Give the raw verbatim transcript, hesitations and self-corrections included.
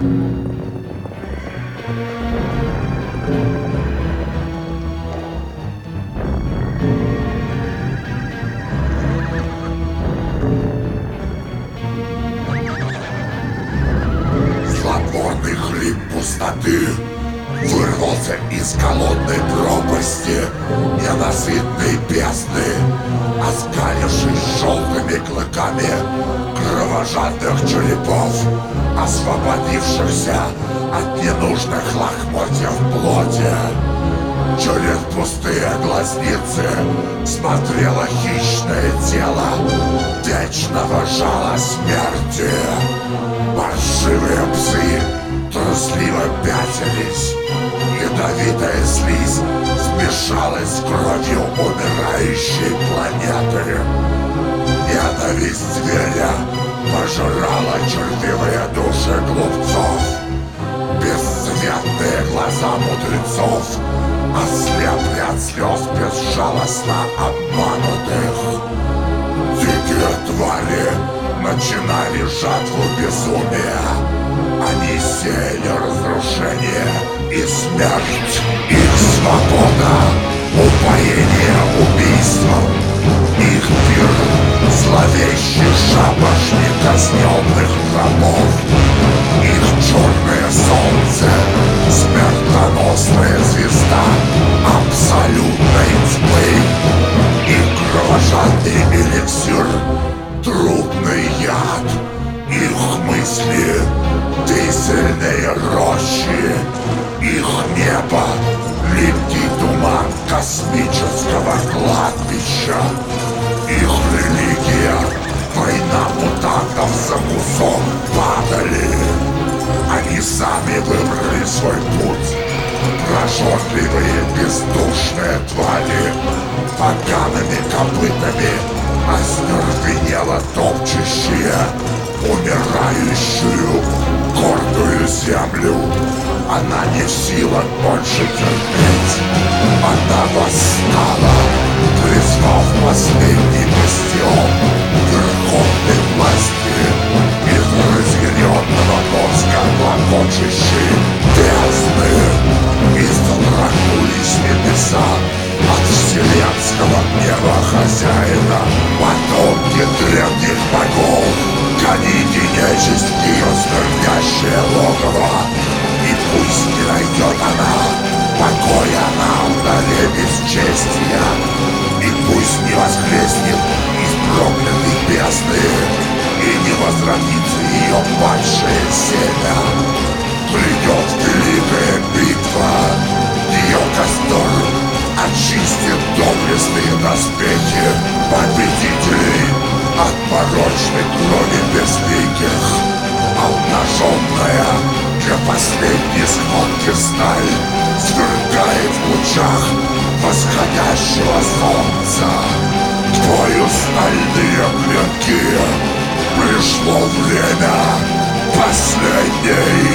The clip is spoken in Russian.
Злотворный хрип пустоты вырвался из голодной пропасти ненасытной бездны, оскалившись желтыми клыками кровожадных черепов, освободившихся от ненужных лохмотьев плоти. Через пустые глазницы смотрело хищное тело вечного жала смерти. Паршивые псы трусливо пятились. Ядовитая слизь смешалась с кровью умирающей планеты. Ненависть зверя пожирала червивые души глупцов. Бесцветные глаза мудрецов ослепли от слез безжалостно обманутых. Дикие твари начинали жатву безумия. Они сеяли разрушение и смерть. Их свобода — упоение убийством. Их пир — зловещий шабаш неказненных рабов. Их черное солнце — смертоносная звезда абсолютной тьмы. Их кровожадный эликсир — трупный яд. Их мысли — дизельные рощи. Их небо — липкий туман космического кладбища. Их религия — война мутантов за кусок падали. Они сами выбрали свой путь. Прожорливые бездушные твари, погаными копытами остервенело топчущие умирающую гордую землю. Она не в силах больше терпеть. Она восстала, призвав последний бастион верховной власти из разъяренного мозга клокочущей бездны. И содрогнулись небеса от вселенского гнева хозяина. Потомки древних богов, гоните нечисть в ее смердящее логово. И пусть не найдет она покоя на алтаре бесчестия. И пусть не воскреснет из проклятой бездны, и не возвратится ее падшее семя. Придет великая битва, ее костер очистит доблестные доспехи победителей от порочной крови безликих. Обнаженная для последней схватки сталь свергает в лучах восходящего солнца. Твою стальные клинки пришло время последней